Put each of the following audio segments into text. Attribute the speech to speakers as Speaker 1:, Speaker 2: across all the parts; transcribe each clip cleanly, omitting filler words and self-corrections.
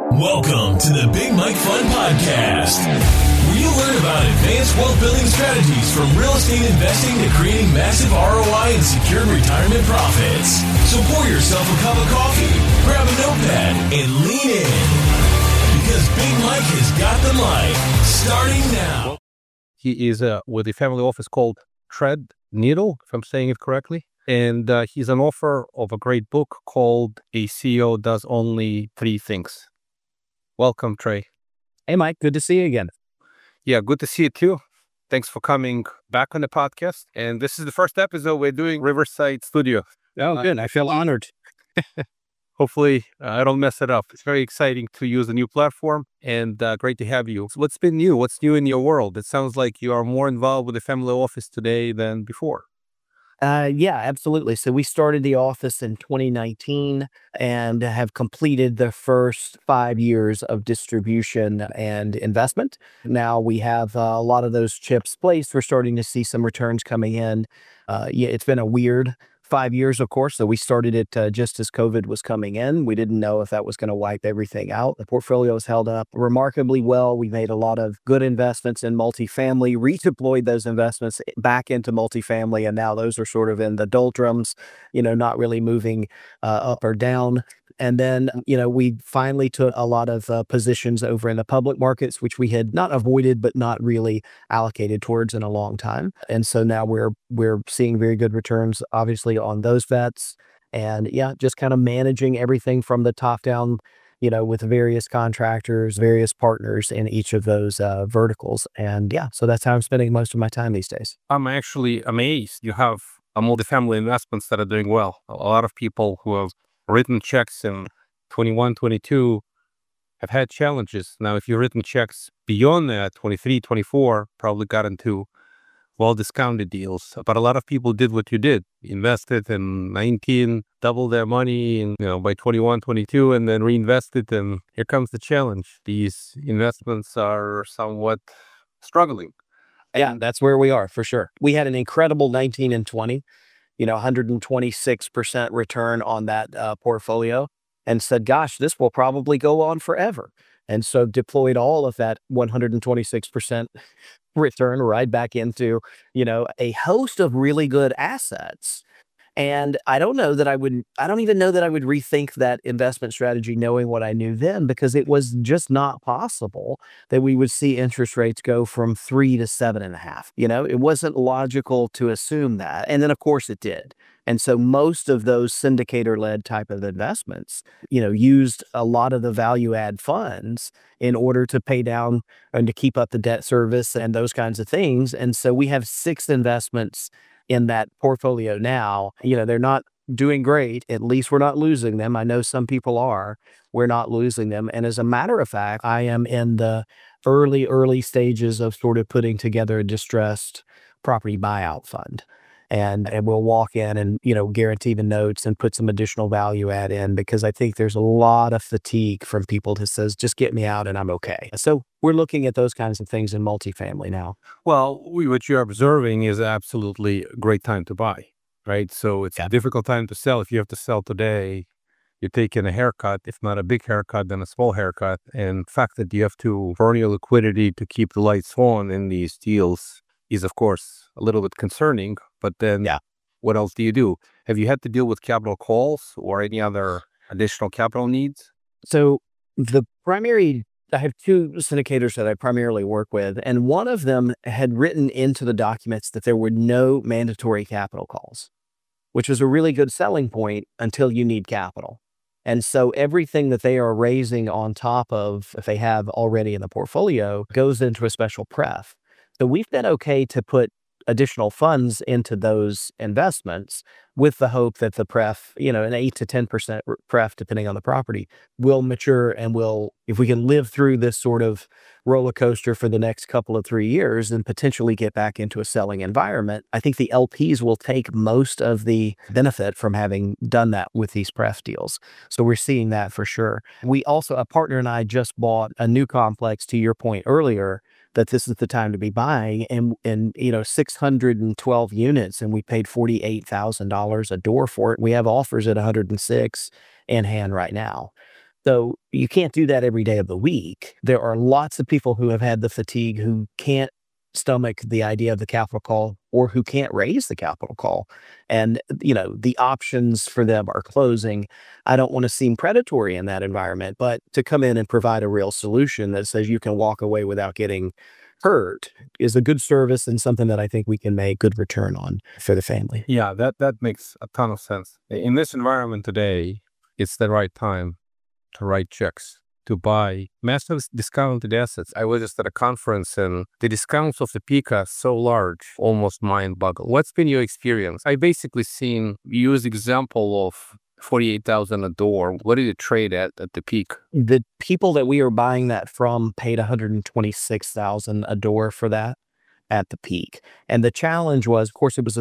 Speaker 1: Welcome to the Big Mike Fund Podcast, where you learn about advanced wealth building strategies from real estate investing to creating massive ROI and secured retirement profits. So pour yourself a cup of coffee, grab a notepad, and lean in. Because Big Mike has got the mic, starting now.
Speaker 2: He is with a family office called Threadneedle, if I'm saying it correctly. And he's an author of a great book called A CEO Does Only Three Things. Welcome, Trey.
Speaker 3: Hey, Mike. Good to see you again.
Speaker 2: Yeah, good to see you too. Thanks for coming back on the podcast. And this is the first episode we're doing Riverside Studio.
Speaker 3: Oh, good. I feel honored.
Speaker 2: Hopefully, I don't mess it up. It's very exciting to use a new platform and great to have you. So what's been new? What's new in your world? It sounds like you are more involved with the family office today than before.
Speaker 3: Yeah, absolutely. So we started the office in 2019 and have completed the first 5 years of distribution and investment. Now we have a lot of those chips placed. We're starting to see some returns coming in. Yeah, it's been a weird 5 years, of course. So we started it just as COVID was coming in. We didn't know if that was going to wipe everything out. The portfolio has held up remarkably well. We made a lot of good investments in multifamily, redeployed those investments back into multifamily, and now those are sort of in the doldrums, not really moving up or down. And then, we finally took a lot of positions over in the public markets, which we had not avoided, but not really allocated towards in a long time. And so now we're seeing very good returns, obviously, on those bets. And yeah, just kind of managing everything from the top down, with various contractors, various partners in each of those verticals. And yeah, so that's how I'm spending most of my time these days.
Speaker 2: I'm actually amazed. You have multifamily investments that are doing well. A lot of people who have written checks in 21, 22 have had challenges. Now, if you've written checks beyond that, 23, 24, probably got into well-discounted deals. But a lot of people did what you did, invested in 19, doubled their money by 21, 22, and then reinvested. And here comes the challenge. These investments are somewhat struggling.
Speaker 3: Yeah, that's where we are for sure. We had an incredible 19 and 20. 126% return on that portfolio, and said, gosh, this will probably go on forever. And so deployed all of that 126% return right back into, a host of really good assets. And I don't even know that I would rethink that investment strategy knowing what I knew then, because it was just not possible that we would see interest rates go from 3 to 7.5. It wasn't logical to assume that. And then of course it did. And so most of those syndicator-led type of investments, used a lot of the value add funds in order to pay down and to keep up the debt service and those kinds of things. And so we have 6 investments in that portfolio now. They're not doing great. At least we're not losing them. I know some people are. We're not losing them. And as a matter of fact, I am in the early stages of sort of putting together a distressed property buyout fund. And we'll walk in and, guarantee the notes and put some additional value add in, because I think there's a lot of fatigue from people who says, just get me out and I'm okay. So we're looking at those kinds of things in multifamily now.
Speaker 2: Well, what you're observing is absolutely a great time to buy, right? So it's a difficult time to sell. If you have to sell today, you're taking a haircut, if not a big haircut, then a small haircut. And the fact that you have to burn your liquidity to keep the lights on in these deals is, of course, a little bit concerning. But then what else do you do? Have you had to deal with capital calls or any other additional capital needs?
Speaker 3: So I have 2 syndicators that I primarily work with, and one of them had written into the documents that there were no mandatory capital calls, which was a really good selling point until you need capital. And so everything that they are raising on top of, if they have already in the portfolio, goes into a special pref. So we've been okay to put additional funds into those investments with the hope that the pref, an 8 to 10% pref, depending on the property, will mature and will, if we can live through this sort of roller coaster for the next couple of 3 years and potentially get back into a selling environment, I think the LPs will take most of the benefit from having done that with these pref deals. So we're seeing that for sure. We also, a partner and I just bought a new complex, to your point earlier, that this is the time to be buying, and 612 units, and we paid $48,000 a door for it. We have offers at 106 in hand right now. So you can't do that every day of the week. There are lots of people who have had the fatigue who can't stomach the idea of the capital call or who can't raise the capital call. And, the options for them are closing. I don't want to seem predatory in that environment, but to come in and provide a real solution that says you can walk away without getting hurt is a good service and something that I think we can make good return on for the family.
Speaker 2: Yeah, that makes a ton of sense. In this environment today, it's the right time to write checks, to buy massive discounted assets. I was just at a conference and the discounts of the peak are so large, almost mind-boggle. What's been your experience? I basically seen use example of 48,000 a door. What did it trade at the peak?
Speaker 3: The people that we are buying that from paid 126,000 a door for that at the peak. And the challenge was, of course, it was a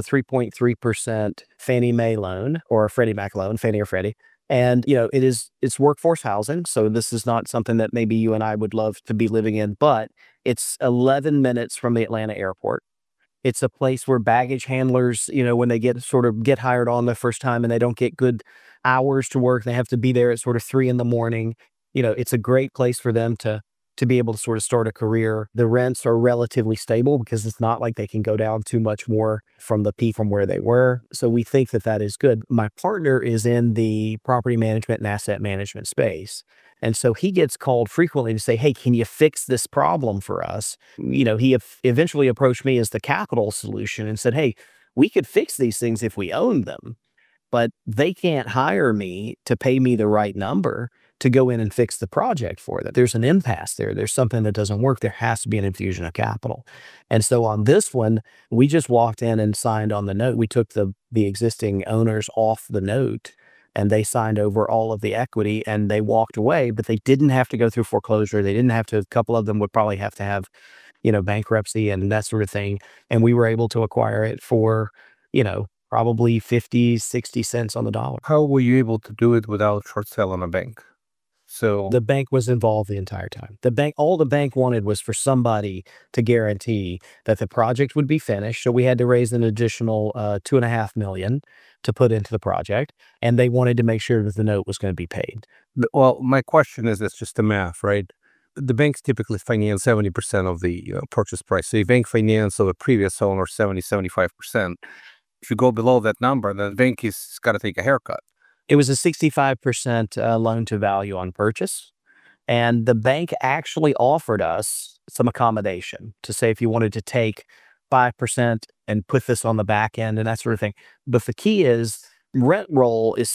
Speaker 3: 3.3% Fannie Mae loan or a Freddie Mac loan, Fannie or Freddie. And, it's workforce housing. So this is not something that maybe you and I would love to be living in, but it's 11 minutes from the Atlanta airport. It's a place where baggage handlers, when they get hired on the first time and they don't get good hours to work, they have to be there at sort of 3 a.m. It's a great place for them to be able to sort of start a career. The rents are relatively stable because it's not like they can go down too much more from the peak from where they were. So we think that that is good. My partner is in the property management and asset management space. And so he gets called frequently to say, hey, can you fix this problem for us? He eventually approached me as the capital solution and said, hey, we could fix these things if we owned them, but they can't hire me to pay me the right number to go in and fix the project for them. There's an impasse there. There's something that doesn't work. There has to be an infusion of capital. And so on this one, we just walked in and signed on the note. We took the existing owners off the note and they signed over all of the equity and they walked away, but they didn't have to go through foreclosure. They didn't have to, a couple of them would probably have to have, bankruptcy and that sort of thing. And we were able to acquire it for, probably 50, 60 cents on the dollar.
Speaker 2: How were you able to do it without short selling a bank? So
Speaker 3: the bank was involved the entire time. All the bank wanted was for somebody to guarantee that the project would be finished. So we had to raise an additional $2.5 million to put into the project, and they wanted to make sure that the note was going to be paid.
Speaker 2: Well, my question is, it's just the math, right? The banks typically finance 70% of the purchase price. So if bank finance of a previous owner 75%. If you go below that number, then the bank is got to take a haircut.
Speaker 3: It was a 65% loan to value on purchase. And the bank actually offered us some accommodation to say if you wanted to take 5% and put this on the back end and that sort of thing. But the key is rent roll is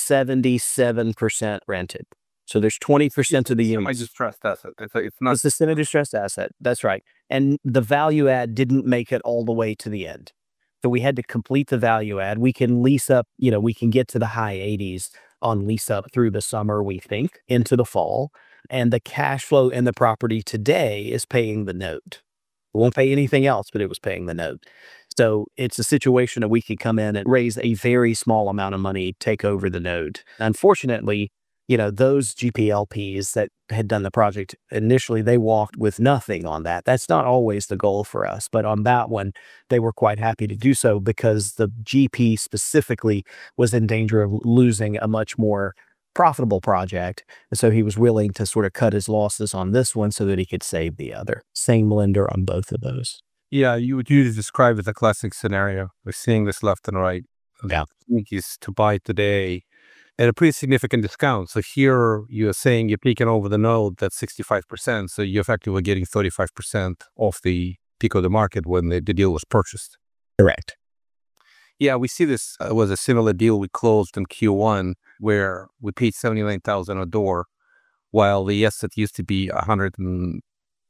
Speaker 3: 77% rented. So there's 20% of the units.
Speaker 2: Semi-distressed asset. It's not.
Speaker 3: It's a semi-distressed asset. That's right. And the value add didn't make it all the way to the end. So we had to complete the value add. We can lease up, we can get to the high 80s on lease up through the summer, we think, into the fall. And the cash flow in the property today is paying the note. It won't pay anything else, but it was paying the note. So it's a situation that we could come in and raise a very small amount of money, take over the note. Unfortunately, those GPLPs that had done the project initially, they walked with nothing on that. That's not always the goal for us, but on that one, they were quite happy to do so because the GP specifically was in danger of losing a much more profitable project. And so he was willing to sort of cut his losses on this one so that he could save the other. Same lender on both of those.
Speaker 2: Yeah, you would usually describe it as a classic scenario. We're seeing this left and right.
Speaker 3: Yeah.
Speaker 2: Is to buy today at a pretty significant discount. So here you're saying you're peaking over the note that's 65%. So you're effectively getting 35% off the peak of the market when the deal was purchased.
Speaker 3: Correct.
Speaker 2: Yeah, we see this was a similar deal we closed in Q1 where we paid $79,000 a door while the asset used to be $125,000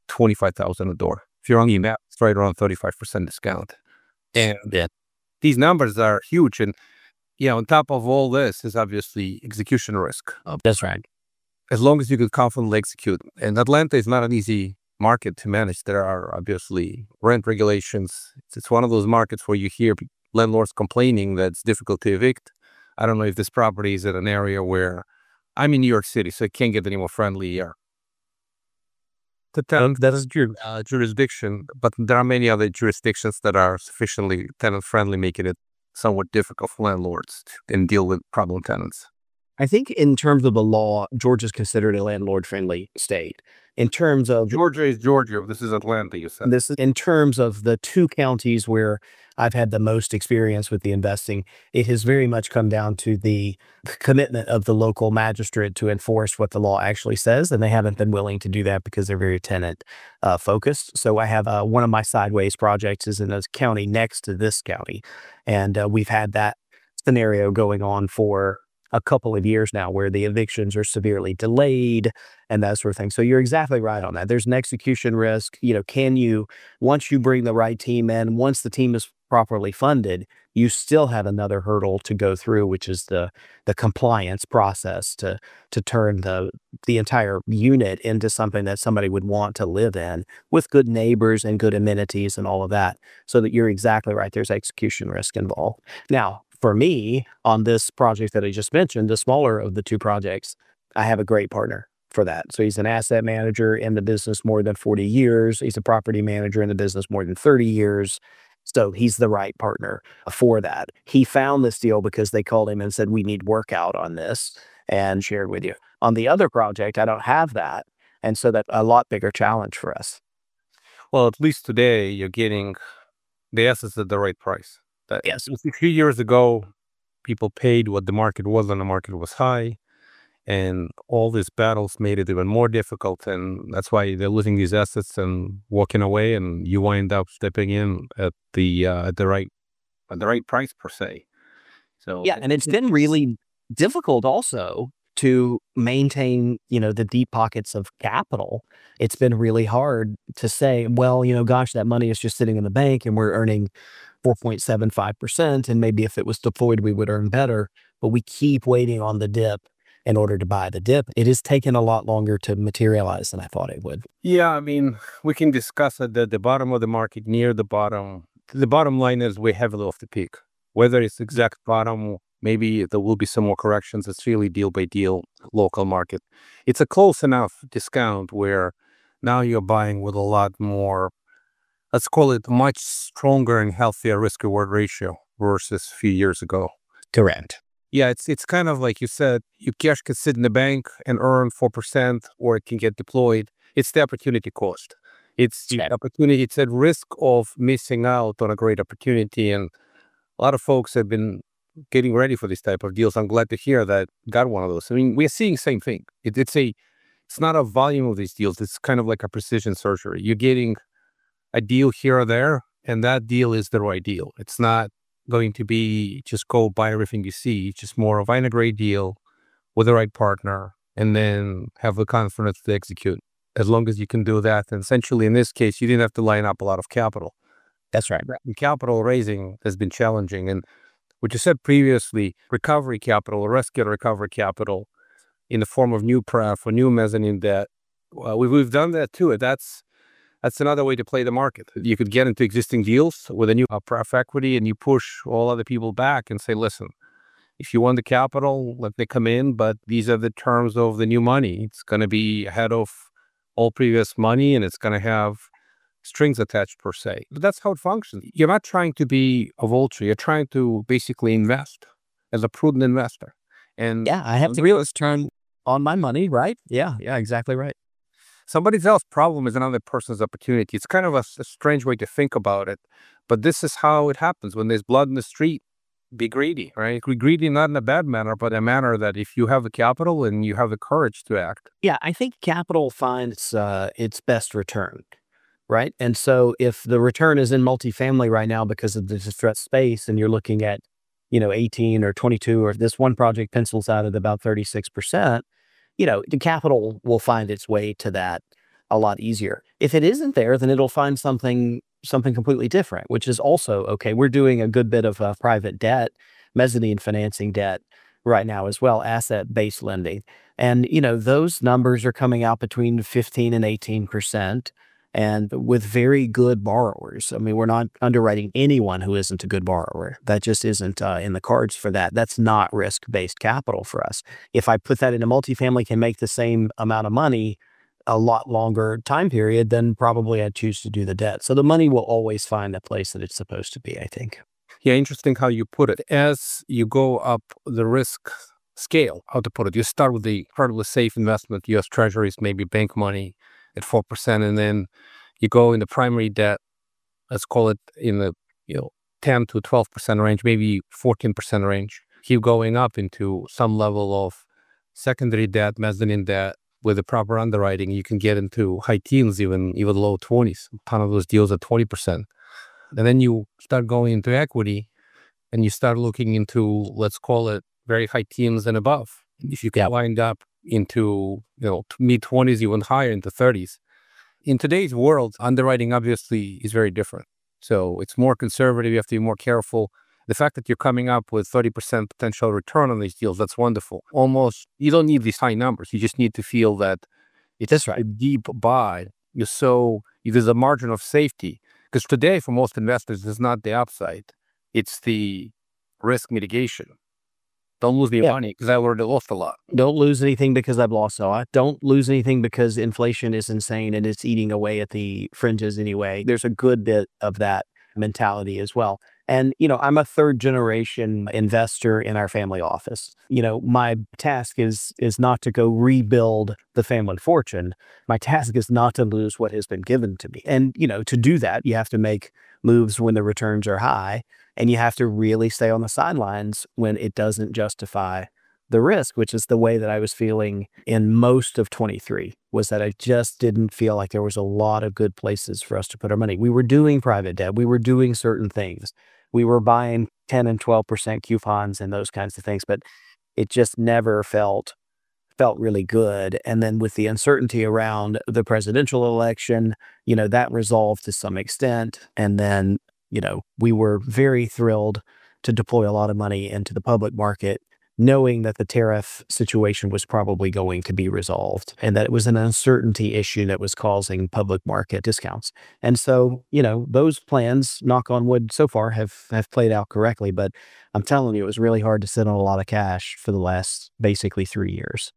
Speaker 2: a door. If you're on that, it's right around 35% discount. And these numbers are huge. And on top of all this is obviously execution risk.
Speaker 3: That's right.
Speaker 2: As long as you could confidently execute. And Atlanta is not an easy market to manage. There are obviously rent regulations. It's one of those markets where you hear landlords complaining that it's difficult to evict. I don't know if this property is in an area where I'm in New York City, so it can't get any more friendly here. That is jurisdiction, but there are many other jurisdictions that are sufficiently tenant friendly, making it somewhat difficult for landlords and deal with problem tenants.
Speaker 3: I think in terms of the law, Georgia's considered a landlord-friendly state. In terms of
Speaker 2: Georgia is Georgia. This is Atlanta, you said.
Speaker 3: this, in terms of the two counties where I've had the most experience with the investing, it has very much come down to the commitment of the local magistrate to enforce what the law actually says, and they haven't been willing to do that because they're very tenant focused. So I have one of my sideways projects is in a county next to this county, and we've had that scenario going on for a couple of years now where the evictions are severely delayed and that sort of thing. So you're exactly right on that. There's an execution risk. Can you, once you bring the right team in, once the team is properly funded, you still have another hurdle to go through, which is the compliance process to turn the entire unit into something that somebody would want to live in with good neighbors and good amenities and all of that. So that you're exactly right. There's execution risk involved. Now, for me, on this project that I just mentioned, the smaller of the two projects, I have a great partner for that. So he's an asset manager in the business more than 40 years. He's a property manager in the business more than 30 years. So he's the right partner for that. He found this deal because they called him and said, we need workout on this, and shared with you. On the other project, I don't have that. And so that's a lot bigger challenge for us.
Speaker 2: Well, at least today you're getting the assets at the right price.
Speaker 3: Yes.
Speaker 2: A few years ago, people paid what the market was, and the market was high. And all these battles made it even more difficult. And that's why they're losing these assets and walking away. And you wind up stepping in at the right price per se. So
Speaker 3: yeah, and it's been really difficult also to maintain, the deep pockets of capital. It's been really hard to say, well, gosh, that money is just sitting in the bank and we're earning 4.75%. And maybe if it was deployed, we would earn better. But we keep waiting on the dip in order to buy the dip. It has taken a lot longer to materialize than I thought it would.
Speaker 2: Yeah, I mean, we can discuss at the bottom of the market, near the bottom. The bottom line is we're heavily off the peak. Whether it's exact bottom, maybe there will be some more corrections. It's really deal by deal, local market. It's a close enough discount where now you're buying with a lot more, let's call it much stronger and healthier risk reward ratio versus a few years ago.
Speaker 3: Correct.
Speaker 2: Yeah, it's kind of like you said, your cash can sit in the bank and earn 4%, or it can get deployed. It's the opportunity cost. It's the opportunity. It's a risk of missing out on a great opportunity. And a lot of folks have been getting ready for this type of deals. I'm glad to hear that got one of those. I mean, we're seeing same thing. It's not a volume of these deals. It's kind of like a precision surgery. You're getting a deal here or there, and that deal is the right deal. It's not going to be just go buy everything you see. It's just more of find a great deal with the right partner and then have the confidence to execute. As long as you can do that, and essentially in this case, you didn't have to line up a lot of capital.
Speaker 3: That's right.
Speaker 2: And capital raising has been challenging. And what you said previously, recovery capital, rescue recovery capital in the form of new pref or new mezzanine debt, we've done that too. That's another way to play the market. You could get into existing deals with a new pref equity, and you push all other people back and say, listen, if you want the capital, let me come in, but these are the terms of the new money. It's going to be ahead of all previous money, and it's going to have strings attached per se. But that's how it functions. You're not trying to be a vulture. You're trying to basically invest as a prudent investor. And
Speaker 3: yeah, I have the realist turn on my money, right? Yeah, exactly right.
Speaker 2: Somebody else's problem is another person's opportunity. It's kind of a strange way to think about it, but this is how it happens. When there's blood in the street, be greedy, right? Be greedy not in a bad manner, but a manner that if you have the capital and you have the courage to act.
Speaker 3: Yeah, I think capital finds its best return, right? And so if the return is in multifamily right now because of the distressed space, and you're looking at, 18 or 22, or if this one project pencils out at about 36%, the capital will find its way to that a lot easier. If it isn't there, then it'll find something completely different, which is also okay. We're doing a good bit of private debt, mezzanine financing debt right now as well, asset-based lending. And, those numbers are coming out between 15 and 18%, and with very good borrowers. I mean, we're not underwriting anyone who isn't a good borrower. That just isn't in the cards for that. That's not risk-based capital for us. If I put that into multifamily, can make the same amount of money a lot longer time period, then probably I'd choose to do the debt. So the money will always find the place that it's supposed to be, I think.
Speaker 2: Yeah, interesting how you put it. As you go up the risk scale, how to put it. You start with the incredibly safe investment, U.S. Treasuries, maybe bank money at 4%, and then you go in the primary debt, let's call it in the 10 to 12% range, maybe 14% range. Keep going up into some level of secondary debt, mezzanine debt. With the proper underwriting, you can get into high teens, even low 20s. A ton of those deals at 20%. And then you start going into equity, and you start looking into, let's call it, very high teens and above. If you can wind up into mid 20s, even higher, into 30s. In today's world, underwriting obviously is very different. So it's more conservative. You have to be more careful. The fact that you're coming up with 30% potential return on these deals, that's wonderful. Almost, you don't need these high numbers. You just need to feel that it's a deep buy. There's a margin of safety. Because today, for most investors, it's not the upside. It's the risk mitigation. Don't lose your money because I already lost a lot.
Speaker 3: Don't lose anything because I've lost a lot. Don't lose anything because inflation is insane and it's eating away at the fringes anyway. There's a good bit of that mentality as well. And, I'm a third generation investor in our family office. My task is not to go rebuild the family fortune. My task is not to lose what has been given to me. And, to do that, you have to make moves when the returns are high, and you have to really stay on the sidelines when it doesn't justify the risk, which is the way that I was feeling in most of 23, was that I just didn't feel like there was a lot of good places for us to put our money. We were doing private debt. We were doing certain things. We were buying 10 and 12% coupons and those kinds of things, but it just never felt really good. And then with the uncertainty around the presidential election, that resolved to some extent. And then, we were very thrilled to deploy a lot of money into the public market, knowing that the tariff situation was probably going to be resolved and that it was an uncertainty issue that was causing public market discounts. And so, those plans, knock on wood, so far have played out correctly. But I'm telling you, it was really hard to sit on a lot of cash for the last basically 3 years.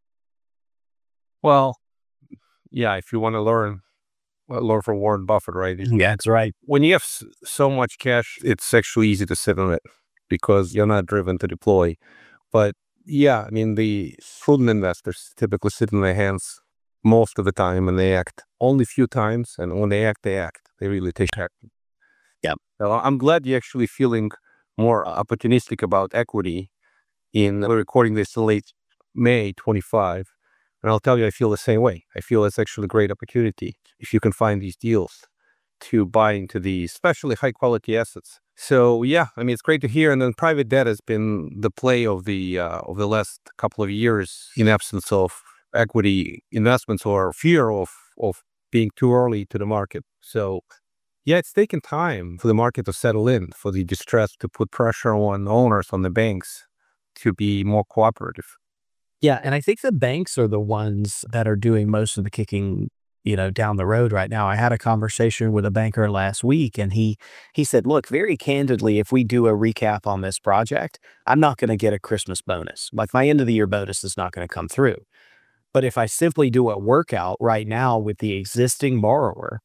Speaker 2: Well, yeah, if you want to learn from Warren Buffett, right?
Speaker 3: Yeah, that's right.
Speaker 2: When you have so much cash, it's actually easy to sit on it because you're not driven to deploy. But yeah, the prudent investors typically sit in their hands most of the time, and they act only a few times. And when they act, they really take action.
Speaker 3: Yeah.
Speaker 2: So I'm glad you're actually feeling more opportunistic about equity. We're recording this in late May 25. And I'll tell you, I feel the same way. I feel it's actually a great opportunity if you can find these deals to buy into these, especially high quality assets. So yeah, it's great to hear. And then private debt has been the play of the last couple of years in absence of equity investments or fear of being too early to the market. So yeah, it's taken time for the market to settle in, for the distress to put pressure on owners, on the banks to be more cooperative.
Speaker 3: Yeah, and I think the banks are the ones that are doing most of the kicking, down the road right now. I had a conversation with a banker last week, and he said, look, very candidly, if we do a recap on this project, I'm not going to get a Christmas bonus. Like, my end of the year bonus is not going to come through. But if I simply do a workout right now with the existing borrower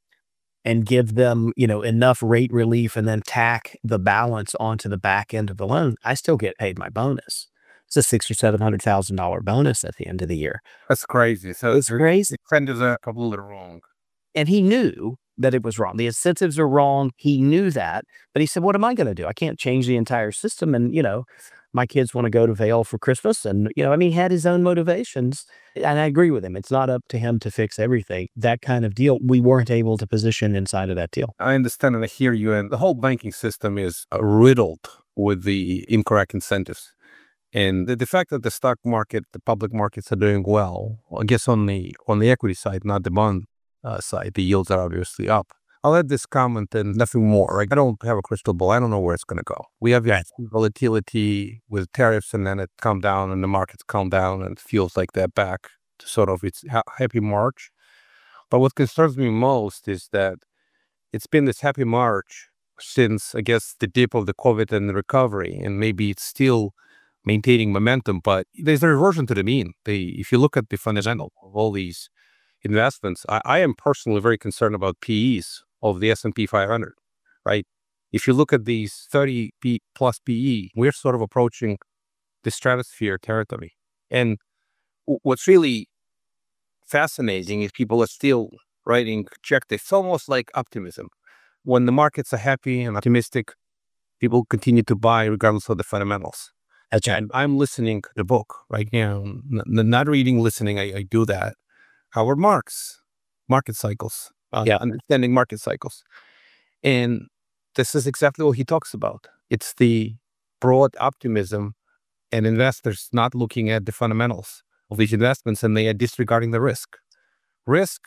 Speaker 3: and give them, enough rate relief and then tack the balance onto the back end of the loan, I still get paid my bonus. It's a $600,000 or $700,000 bonus at the end of the year.
Speaker 2: That's crazy. So
Speaker 3: it's crazy.
Speaker 2: The trend is completely wrong.
Speaker 3: And he knew that it was wrong. The incentives are wrong. He knew that. But he said, what am I going to do? I can't change the entire system. And, my kids want to go to Vail for Christmas. And, he had his own motivations. And I agree with him. It's not up to him to fix everything. That kind of deal, we weren't able to position inside of that deal.
Speaker 2: I understand and I hear you. And the whole banking system is riddled with the incorrect incentives. And the fact that the stock market, the public markets are doing well, I guess on the equity side, not the bond side, the yields are obviously up. I'll add this comment and nothing more. Right? I don't have a crystal ball. I don't know where it's going to go. We have volatility with tariffs, and then it calmed down and the markets calm down, and it feels like they're back to sort of its happy March. But what concerns me most is that it's been this happy March since, I guess, the dip of the COVID and the recovery, and maybe it's still maintaining momentum, but there's a reversion to the mean. If you look at the fundamental of all these investments, I am personally very concerned about PEs of the S&P 500, right? If you look at these 30 plus PE, we're sort of approaching the stratosphere territory. And what's really fascinating is people are still writing checks. It's almost like optimism. When the markets are happy and optimistic, people continue to buy regardless of the fundamentals.
Speaker 3: That's right.
Speaker 2: And I'm listening to the book right now, not reading, listening. I do that. Howard Marks, market cycles, understanding market cycles. And this is exactly what he talks about. It's the broad optimism and investors not looking at the fundamentals of these investments, and they are disregarding the risk. Risk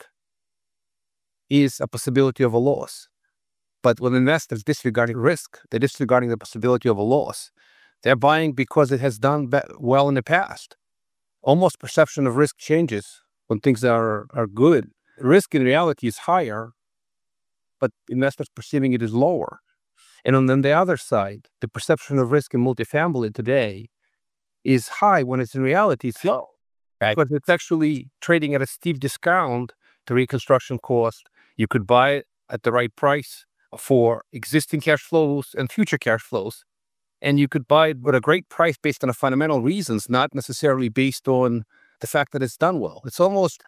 Speaker 2: is a possibility of a loss. But when investors disregarding risk, they're disregarding the possibility of a loss. They're buying because it has done well in the past. Almost perception of risk changes when things are good. Risk in reality is higher, but investors perceiving it is lower. And on the other side, the perception of risk in multifamily today is high when it's in reality it's low.
Speaker 3: Right.
Speaker 2: Because it's actually trading at a steep discount to reconstruction cost. You could buy it at the right price for existing cash flows and future cash flows. And you could buy it with a great price based on the fundamental reasons, not necessarily based on the fact that it's done well. It's almost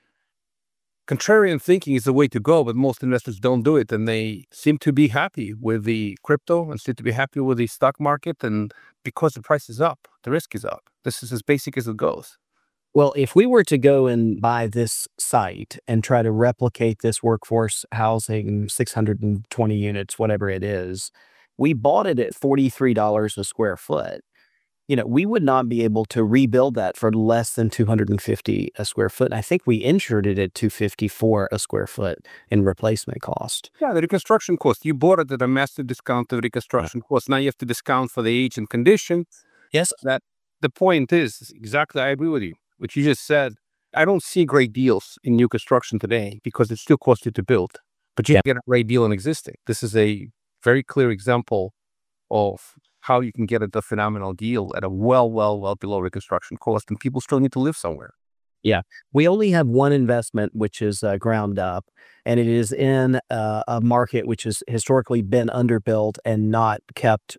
Speaker 2: contrarian thinking is the way to go, but most investors don't do it. And they seem to be happy with the crypto and seem to be happy with the stock market. And because the price is up, the risk is up. This is as basic as it goes.
Speaker 3: Well, if we were to go and buy this site and try to replicate this workforce housing, 620 units, whatever it is, we bought it at $43 a square foot. We would not be able to rebuild that for less than $250 a square foot. And I think we insured it at $254 a square foot in replacement cost.
Speaker 2: Yeah, the reconstruction cost. You bought it at a massive discount of reconstruction cost. Now you have to discount for the age and condition.
Speaker 3: Yes.
Speaker 2: That the point is exactly, I agree with you. What you just said, I don't see great deals in new construction today because it still costs you to build, but you can get a great deal in existing. This is a very clear example of how you can get a phenomenal deal at a well below reconstruction cost, and people still need to live somewhere.
Speaker 3: Yeah. We only have one investment, which is ground up, and it is in a market which has historically been underbuilt and not kept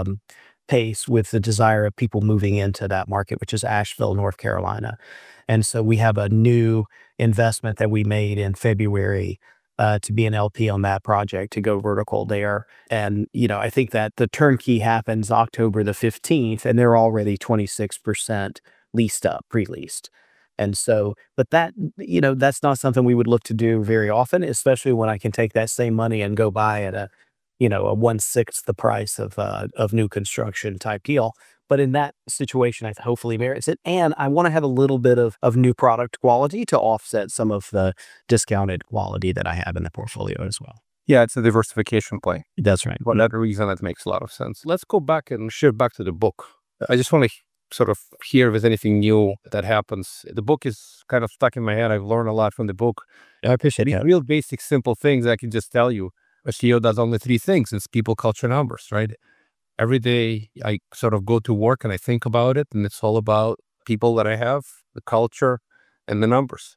Speaker 3: pace with the desire of people moving into that market, which is Asheville, North Carolina. And so we have a new investment that we made in February to be an LP on that project, to go vertical there. And, I think that the turnkey happens October the 15th, and they're already 26% leased up, pre-leased. And so, but that, that's not something we would look to do very often, especially when I can take that same money and go buy at a 1/6 the price of new construction type deal. But in that situation, I hopefully merits it. And I want to have a little bit of new product quality to offset some of the discounted quality that I have in the portfolio as well.
Speaker 2: Yeah, it's a diversification play.
Speaker 3: That's right.
Speaker 2: For another reason, that makes a lot of sense. Let's go back and shift back to the book. I just want to sort of hear if there's anything new that happens. The book is kind of stuck in my head. I've learned a lot from the book.
Speaker 3: I appreciate it.
Speaker 2: Real basic, simple things I can just tell you. A CEO does only 3 things. It's people, culture, numbers, right? Every day I sort of go to work and I think about it, and it's all about people that I have, the culture, and the numbers.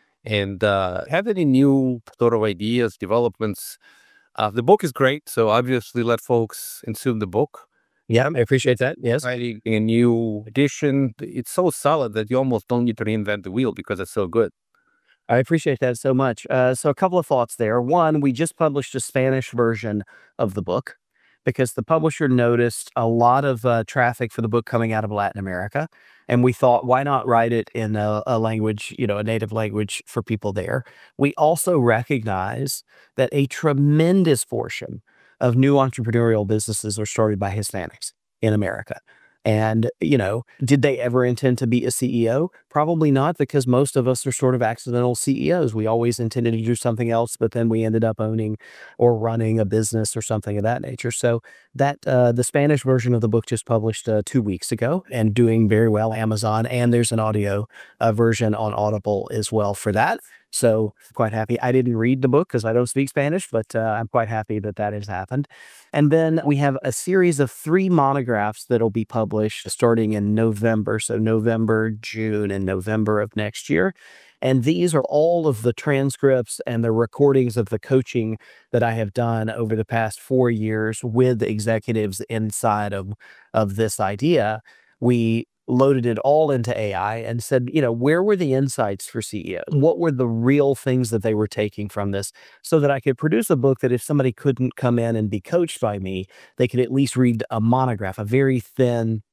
Speaker 2: And have any new sort of ideas, developments? The book is great, so obviously let folks consume the book.
Speaker 3: Yeah, I appreciate that. Yes.
Speaker 2: Writing a new edition, it's so solid that you almost don't need to reinvent the wheel because it's so good.
Speaker 3: I appreciate that so much. So a couple of thoughts there. One, we just published a Spanish version of the book because the publisher noticed a lot of traffic for the book coming out of Latin America. And we thought, why not write it in a language, a native language for people there? We also recognize that a tremendous portion of new entrepreneurial businesses are started by Hispanics in America. And, did they ever intend to be a CEO? Probably not, because most of us are sort of accidental CEOs. We always intended to do something else, but then we ended up owning or running a business or something of that nature. So that the Spanish version of the book just published 2 weeks ago and doing very well, Amazon. And there's an audio version on Audible as well for that. So quite happy. I didn't read the book because I don't speak Spanish, but I'm quite happy that has happened. And then we have a series of 3 monographs that'll be published starting in November. So November, June, and November of next year. And these are all of the transcripts and the recordings of the coaching that I have done over the past 4 years with executives inside of this idea, we loaded it all into AI and said, where were the insights for CEOs? What were the real things that they were taking from this so that I could produce a book that if somebody couldn't come in and be coached by me, they could at least read a monograph, a very thin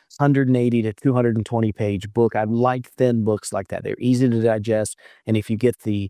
Speaker 3: 180 to 220 page book. I like thin books like that. They're easy to digest. And if you get the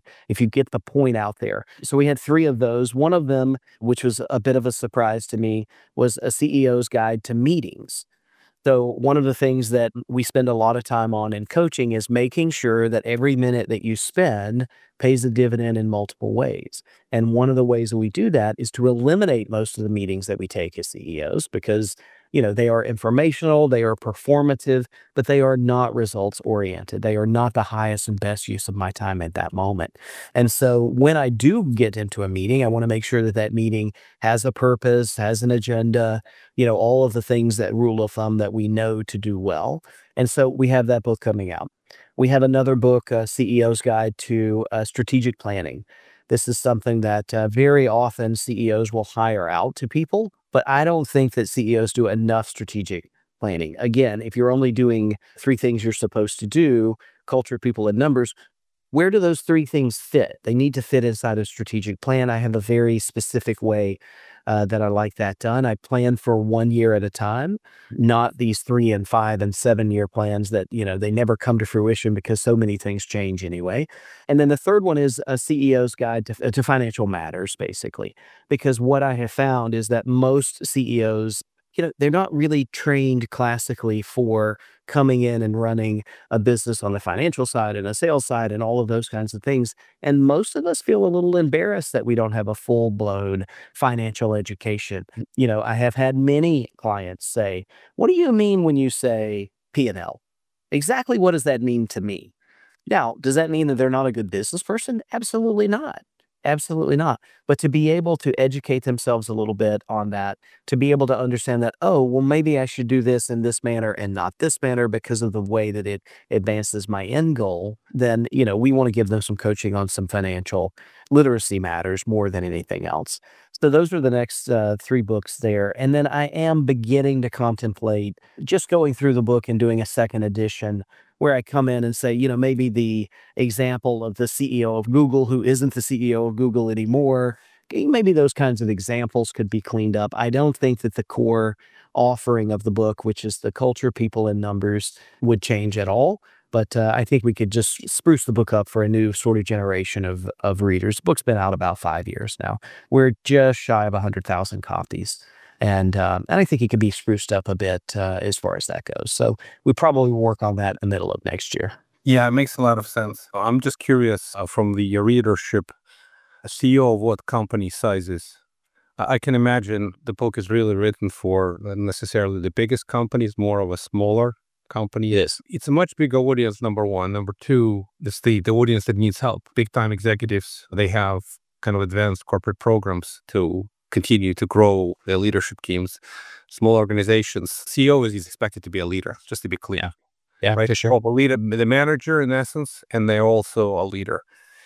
Speaker 3: point out there. So we had 3 of those. One of them, which was a bit of a surprise to me, was a CEO's guide to meetings. So one of the things that we spend a lot of time on in coaching is making sure that every minute that you spend pays a dividend in multiple ways. And one of the ways that we do that is to eliminate most of the meetings that we take as CEOs because they are informational, they are performative, but they are not results oriented. They are not the highest and best use of my time at that moment. And so when I do get into a meeting, I want to make sure that that meeting has a purpose, has an agenda, all of the things that rule of thumb that we know to do well. And so we have that book coming out. We have another book, CEO's Guide to Strategic Planning. This is something that very often CEOs will hire out to people, but I don't think that CEOs do enough strategic planning. Again, if you're only doing 3 things you're supposed to do, culture, people, and numbers, where do those 3 things fit? They need to fit inside a strategic plan. I have a very specific way that I like that done. I plan for 1 year at a time, not these 3 and 5 and 7 year plans that, they never come to fruition because so many things change anyway. And then the third one is a CEO's guide to financial matters, basically, because what I have found is that most CEOs, they're not really trained classically for coming in and running a business on the financial side and a sales side and all of those kinds of things. And most of us feel a little embarrassed that we don't have a full-blown financial education. I have had many clients say, "What do you mean when you say P&L? Exactly what does that mean to me?" Now, does that mean that they're not a good business person? Absolutely not. Absolutely not. But to be able to educate themselves a little bit on that, to be able to understand that, oh, well, maybe I should do this in this manner and not this manner because of the way that it advances my end goal, then, we want to give them some coaching on some financial literacy matters more than anything else. So those are the next 3 books there. And then I am beginning to contemplate just going through the book and doing a second edition where I come in and say, maybe the example of the CEO of Google who isn't the CEO of Google anymore, maybe those kinds of examples could be cleaned up. I don't think that the core offering of the book, which is the culture, people, and numbers, would change at all. But I think we could just spruce the book up for a new sort of generation of readers. The book's been out about 5 years now. We're just shy of 100,000 copies. And I think it could be spruced up a bit as far as that goes. So we probably will work on that in the middle of next year.
Speaker 2: Yeah, it makes a lot of sense. I'm just curious from the readership, a CEO of what company sizes? I can imagine the book is really written for not necessarily the biggest companies, more of a smaller company.
Speaker 3: Yes.
Speaker 2: It's a much bigger audience, number one. Number two, it's the audience that needs help. Big time executives, they have kind of advanced corporate programs to continue to grow their leadership teams. Small organizations, CEO is expected to be a leader, just to be clear.
Speaker 3: Yeah,
Speaker 2: right?
Speaker 3: for sure.
Speaker 2: Well, the leader, the manager in essence, and they're also a leader.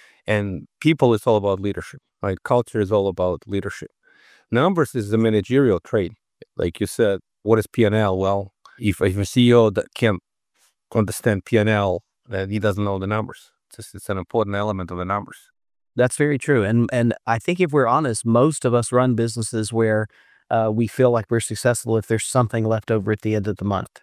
Speaker 2: And people is all about leadership, right? Culture is all about leadership. Numbers is a managerial trait. Like you said, what is P&L? Well, if a CEO that can't understand P&L, then he doesn't know the numbers. It's an important element of the numbers.
Speaker 3: That's very true. And I think if we're honest, most of us run businesses where we feel like we're successful if there's something left over at the end of the month,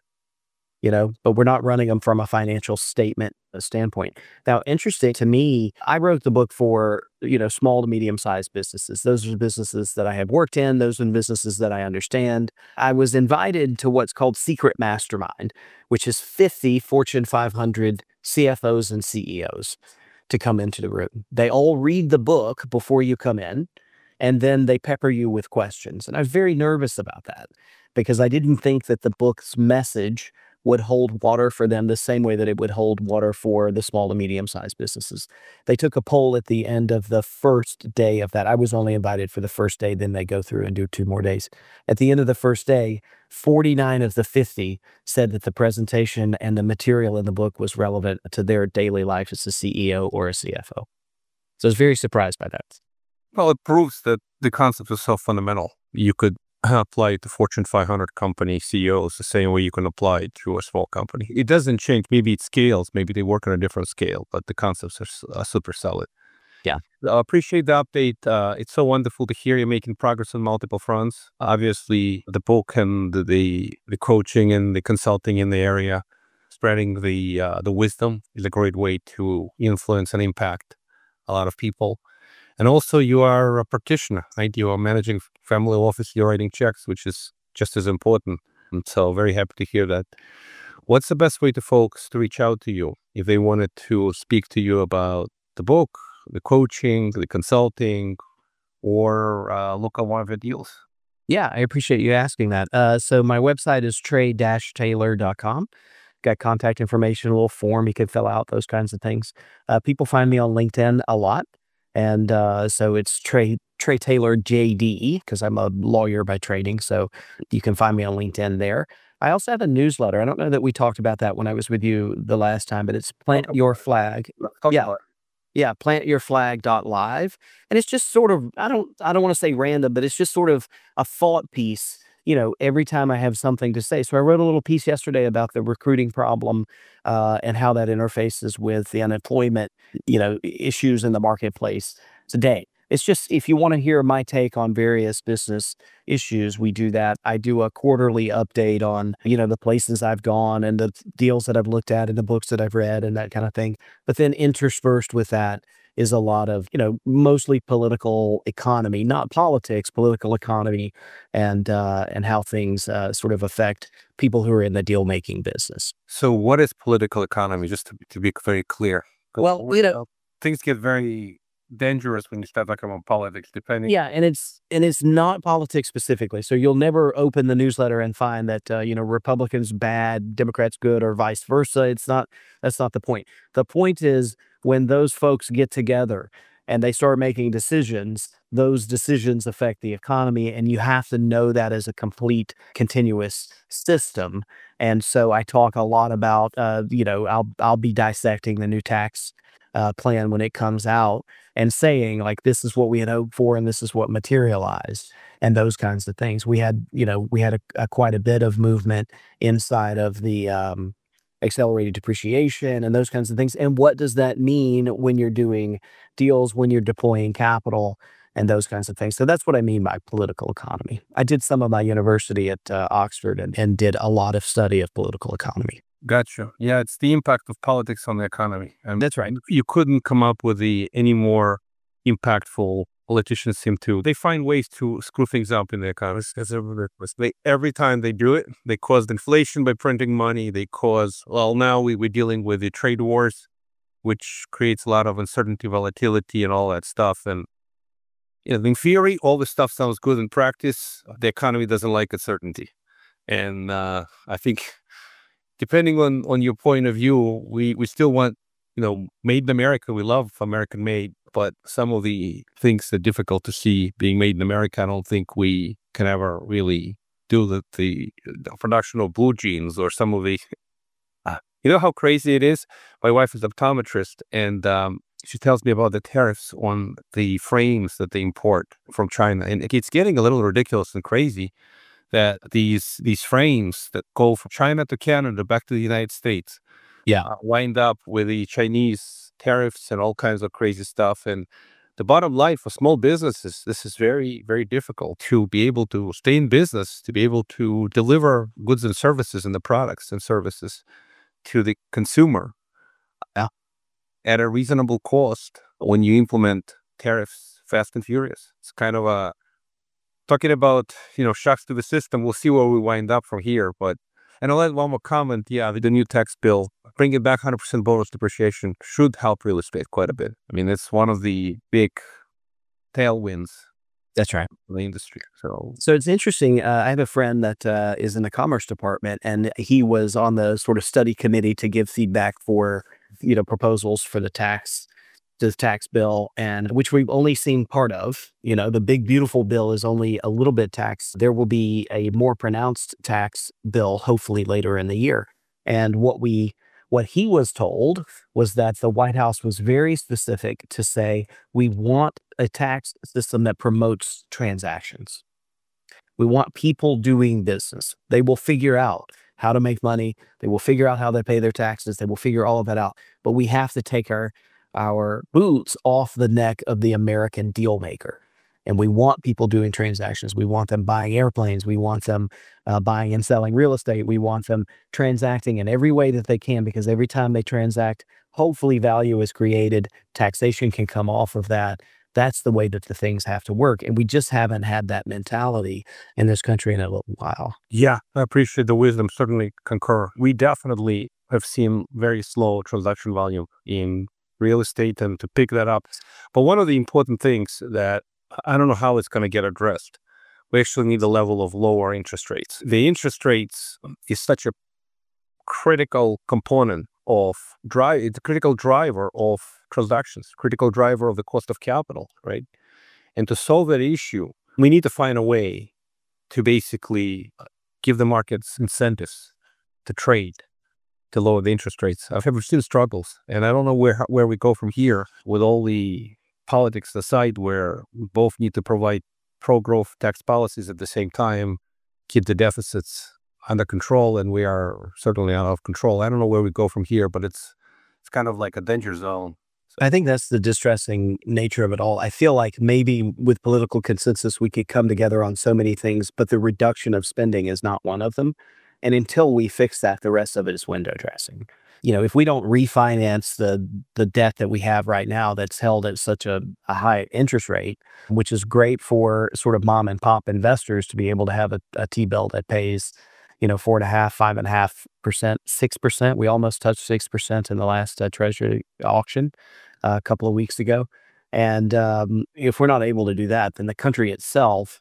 Speaker 3: but we're not running them from a financial statement standpoint. Now, interesting to me, I wrote the book for, small to medium-sized businesses. Those are businesses that I have worked in. Those are businesses that I understand. I was invited to what's called Secret Mastermind, which is 50 Fortune 500 CFOs and CEOs to come into the room. They all read the book before you come in, and then they pepper you with questions. And I was very nervous about that because I didn't think that the book's message would hold water for them the same way that it would hold water for the small to medium-sized businesses. They took a poll at the end of the first day of that. I was only invited for the first day, then they go through and do 2 more days. At the end of the first day, 49 of the 50 said that the presentation and the material in the book was relevant to their daily life as a CEO or a CFO. So I was very surprised by that.
Speaker 2: Well, it proves that the concept is so fundamental. You could apply it to Fortune 500 company CEOs the same way you can apply it to a small company. It doesn't change. Maybe it scales. Maybe they work on a different scale, but the concepts are super solid.
Speaker 3: Yeah.
Speaker 2: Appreciate the update. It's so wonderful to hear you're making progress on multiple fronts. Obviously, the book and the coaching and the consulting in the area, spreading the wisdom is a great way to influence and impact a lot of people. And also, you are a practitioner, right? You are managing family office, you're writing checks, which is just as important. And so, very happy to hear that. What's the best way to folks to reach out to you if they wanted to speak to you about the book, the coaching, the consulting, or look at one of your deals?
Speaker 3: Yeah, I appreciate you asking that. So my website is trey-taylor.com. Got contact information, a little form you can fill out, those kinds of things. People find me on LinkedIn a lot. And so it's Trey Taylor JDE, because I'm a lawyer by training. So you can find me on LinkedIn there. I also have a newsletter. I don't know that we talked about that when I was with you the last time, but it's Plant Your Flag. Yeah, plantyourflag.live. And it's just sort of, I don't want to say random, but it's just sort of a thought piece, every time I have something to say. So I wrote a little piece yesterday about the recruiting problem and how that interfaces with the unemployment, issues in the marketplace today. It's just, if you want to hear my take on various business issues, we do that. I do a quarterly update on, the places I've gone and the deals that I've looked at and the books that I've read and that kind of thing. But then interspersed with that is a lot of, mostly political economy, not politics, political economy, and how things sort of affect people who are in the deal-making business.
Speaker 2: So what is political economy, just to be very clear?
Speaker 3: Well,
Speaker 2: things get very dangerous when you start talking about politics, depending.
Speaker 3: Yeah, and it's not politics specifically. So you'll never open the newsletter and find that Republicans bad, Democrats good, or vice versa. That's not the point. The point is when those folks get together and they start making decisions, those decisions affect the economy, and you have to know that as a complete, continuous system. And so I talk a lot about, I'll be dissecting the new tax plan when it comes out and saying, like, this is what we had hoped for and this is what materialized, and those kinds of things. We had quite a bit of movement inside of the accelerated depreciation and those kinds of things. And what does that mean when you're doing deals, when you're deploying capital and those kinds of things? So that's what I mean by political economy. I did some of my university at Oxford and did a lot of study of political economy.
Speaker 2: Gotcha. Yeah, it's the impact of politics on the economy. And
Speaker 3: that's right.
Speaker 2: You couldn't come up with any more impactful. Politicians seem to, they find ways to screw things up in the economy. Every time they do it, they cause inflation by printing money. They cause, now we're dealing with the trade wars, which creates a lot of uncertainty, volatility, and all that stuff. And in theory, all this stuff sounds good. In practice, the economy doesn't like uncertainty. And I think, depending on your point of view, we still want, made in America. We love American made, but some of the things that are difficult to see being made in America, I don't think we can ever really do the production of blue jeans or some of the, how crazy it is? My wife is an optometrist, and she tells me about the tariffs on the frames that they import from China. And it's getting a little ridiculous and crazy that these frames that go from China to Canada back to the United States wind up with the Chinese tariffs and all kinds of crazy stuff. And the bottom line for small businesses, this is very, very difficult to be able to stay in business, to be able to deliver goods and services and the products and services to the consumer at a reasonable cost when you implement tariffs fast and furious. It's kind of talking about, shocks to the system. We'll see where we wind up from here. And I'll add one more comment. Yeah, the new tax bill, bringing back 100% bonus depreciation should help real estate quite a bit. I mean, it's one of the big tailwinds.
Speaker 3: That's right.
Speaker 2: In the industry. So
Speaker 3: it's interesting. I have a friend that is in the commerce department, and he was on the sort of study committee to give feedback for, proposals for the tax bill, and which we've only seen part of. The big beautiful bill is only a little bit taxed. There will be a more pronounced tax bill hopefully later in the year. And what he was told was that the White House was very specific to say, we want a tax system that promotes transactions. We want people doing business. They will figure out how to make money. They will figure out how they pay their taxes. They will figure all of that out. But we have to take our boots off the neck of the American deal maker. And we want people doing transactions. We want them buying airplanes. We want them buying and selling real estate. We want them transacting in every way that they can, because every time they transact, hopefully value is created. Taxation can come off of that. That's the way that the things have to work. And we just haven't had that mentality in this country in a little while.
Speaker 2: Yeah, I appreciate the wisdom. Certainly concur. We definitely have seen very slow transaction volume in real estate, and to pick that up. But one of the important things that I don't know how it's going to get addressed, we actually need a level of lower interest rates. The interest rates is such a critical component of it's a critical driver of transactions, critical driver of the cost of capital, right? And to solve that issue, we need to find a way to basically give the markets incentives to trade, to lower the interest rates. I've seen struggles, and I don't know where we go from here with all the politics aside, where we both need to provide pro-growth tax policies at the same time, keep the deficits under control, and we are certainly out of control. I don't know where we go from here, but it's kind of like a danger zone.
Speaker 3: I think that's the distressing nature of it all. I feel like maybe with political consensus, we could come together on so many things, but the reduction of spending is not one of them. And until we fix that, the rest of it is window dressing. If we don't refinance the debt that we have right now that's held at such a high interest rate, which is great for sort of mom and pop investors to be able to have a T-bill that pays 4.5%, 5.5%, 6%. We almost touched 6% in the last Treasury auction a couple of weeks ago. And if we're not able to do that, then the country itself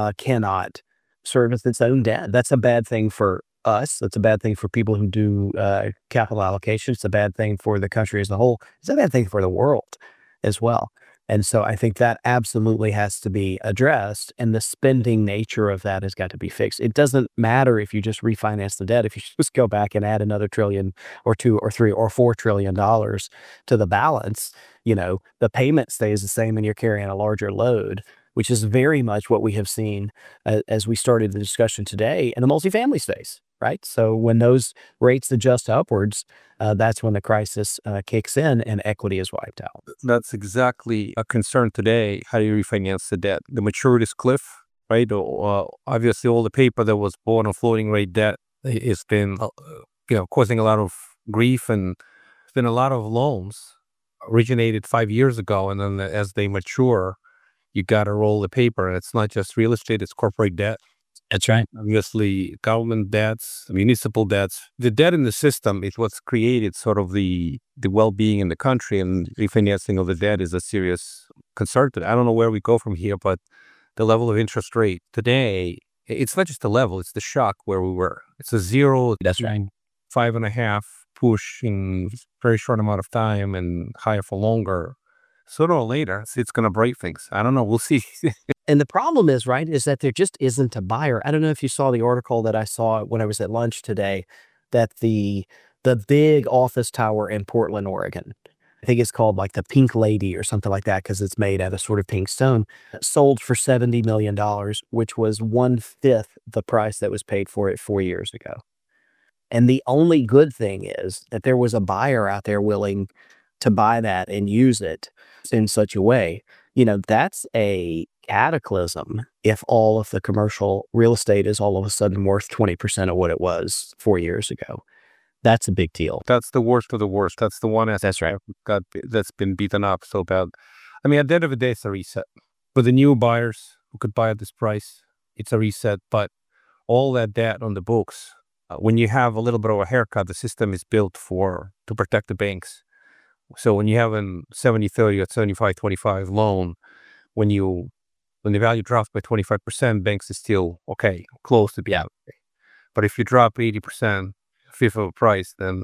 Speaker 3: cannot service its own debt. That's a bad thing for us. That's a bad thing for people who do capital allocation. It's a bad thing for the country as a whole. It's a bad thing for the world as well. And so I think that absolutely has to be addressed, and the spending nature of that has got to be fixed. It doesn't matter if you just refinance the debt. If you just go back and add another trillion or $2 or $3 or $4 trillion to the balance, the payment stays the same and you're carrying a larger load, which is very much what we have seen as we started the discussion today in the multifamily space, right? So when those rates adjust upwards, that's when the crisis kicks in and equity is wiped out.
Speaker 2: That's exactly a concern today. How do you refinance the debt? The maturities cliff, right? Obviously, all the paper that was bought on floating rate debt has been, causing a lot of grief, and there's been a lot of loans originated 5 years ago, and then as they mature, you got to roll the paper, and it's not just real estate; it's corporate debt.
Speaker 3: That's right.
Speaker 2: Obviously, government debts, municipal debts. The debt in the system is what's created sort of the well-being in the country, and refinancing of the debt is a serious concern. I don't know where we go from here, but the level of interest rate today, it's not just the level, it's the shock where we were. It's a 0,
Speaker 3: That's right.
Speaker 2: 5.5 push in a very short amount of time, and higher for longer. Sooner or later, it's going to break things. I don't know. We'll see.
Speaker 3: And the problem is, right, is that there just isn't a buyer. I don't know if you saw the article that I saw when I was at lunch today, that the big office tower in Portland, Oregon, I think it's called like the Pink Lady or something like that, because it's made out of sort of pink stone, sold for $70 million, which was 1/5 the price that was paid for it 4 years ago. And the only good thing is that there was a buyer out there willing to buy that and use it in such a way. That's a cataclysm if all of the commercial real estate is all of a sudden worth 20% of what it was 4 years ago. That's a big deal.
Speaker 2: That's the worst of the worst. That's the one
Speaker 3: That's right.
Speaker 2: that's been beaten up so bad. I mean, at the end of the day, it's a reset. For the new buyers who could buy at this price, it's a reset. But all that debt on the books, when you have a little bit of a haircut, the system is built to protect the banks. So when you have a 70-30 or 75-25 loan, when the value drops by 25%, banks is still okay, close to being okay. But if you drop 80%, fifth of a price, then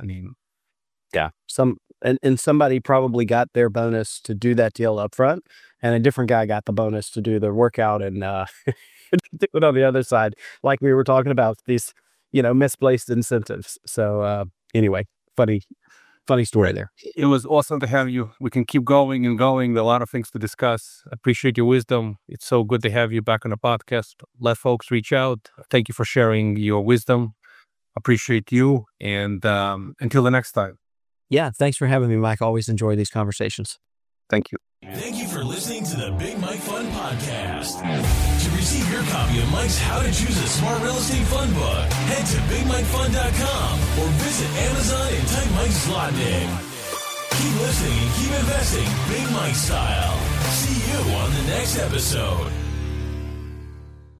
Speaker 3: and somebody probably got their bonus to do that deal up front, and a different guy got the bonus to do the workout and do it on the other side, like we were talking about these misplaced incentives. So anyway, funny. funny story there.
Speaker 2: It was awesome to have you. We can keep going and going. There are a lot of things to discuss. Appreciate your wisdom. It's so good to have you back on the podcast. Let folks reach out. Thank you for sharing your wisdom. Appreciate you. And until the next time.
Speaker 3: Yeah, thanks for having me, Mike. Always enjoy these conversations.
Speaker 2: Thank you.
Speaker 1: Thank you for listening to the Big Mike Fund Podcast. To receive your copy of Mike's How to Choose a Smart Real Estate Fund book, head to BigMikeFund.com or visit Amazon and type Mike Zlotnick. Keep listening and keep investing Big Mike style. See you on the next episode.